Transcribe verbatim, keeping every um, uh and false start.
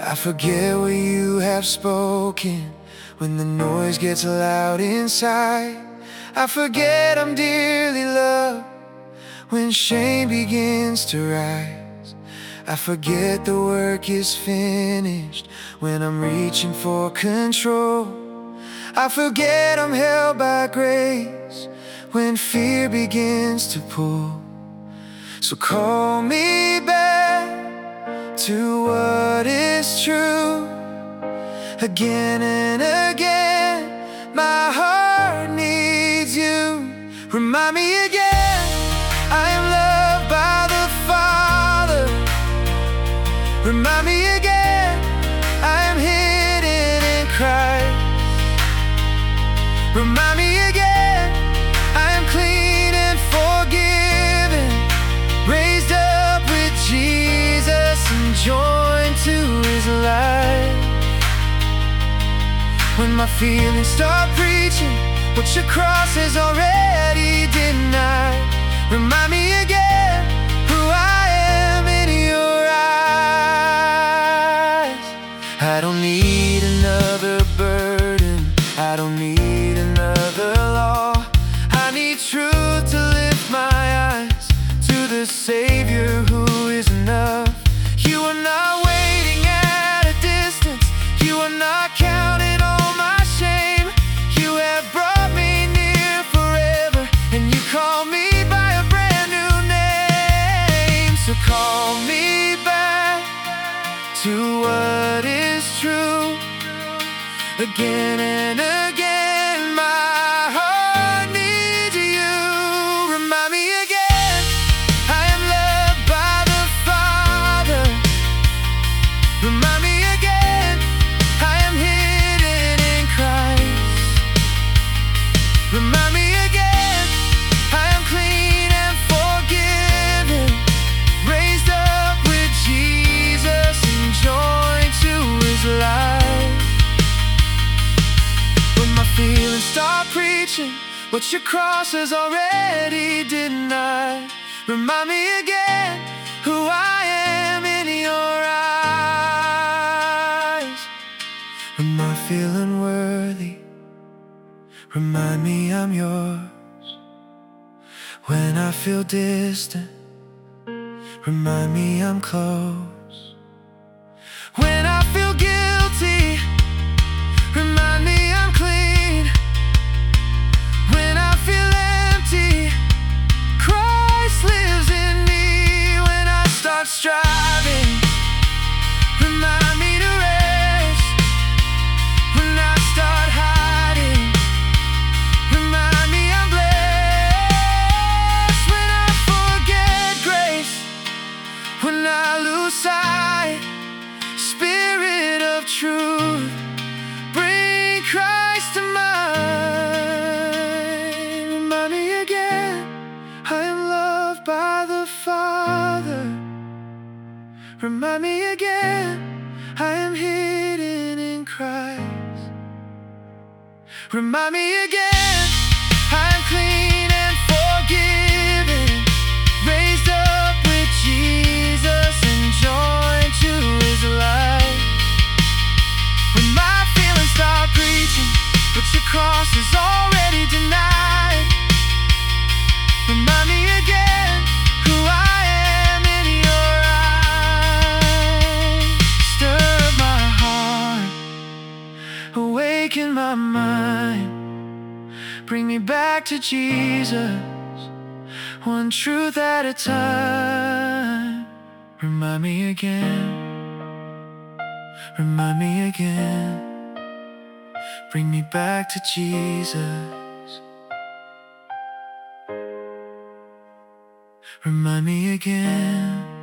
I forget what you have spoken when the noise gets loud inside. I forget I'm dearly loved when shame begins to rise. I forget the work is finished when I'm reaching for control. I forget I'm held by grace when fear begins to pull. So call me back to what is true. Again and again, my heart needs you. Remind me again, I am loved by the Father. Remind me again, I am hidden in Christ. Remind me again, I am clean and forgiven, raised up with Jesus and joined to His life. When my feelings start preaching what your cross has already denied, remind me again who I am in your eyes. I don't need another burden, I don't need another law. I need truth to lift my eyes to the Savior who is enough. You are not waiting at a distance, you are not counting on my shame. You have brought me near forever, and you call me by a brand new name. So call me back to what is true. Again and again, my heart needs you. Remind me again, I am loved by the Father. Remind me again, I am hidden in Christ. Remind me again, I am clean and forgiven, raised up with Jesus and joined to His life. When my feelings start preaching what your cross has already denied, remind me again who I am in your eyes. Am I feeling worthy? Remind me I'm yours. When I feel distant, remind me I'm close. When I feel guilty, remind me I'm clean. When I feel empty, Christ lives in me. When I start striving, remind me to rest. When I start hiding, remind me I'm blessed. When I forget grace, when I lose sight, Spirit of truth, bring Christ to mind. Remind me again, I am loved by the Father. Remind me again, I am hidden in Christ. Remind me again, I am clean and forgiven, raised up with Jesus and joined to His life. When my feelings start preaching but your cross is already denied, remind me again who I am in your eyes. Stir up my heart, awaken my mind, bring me back to Jesus, one truth at a time. Remind me again, remind me again, bring me back to Jesus. Remind me again.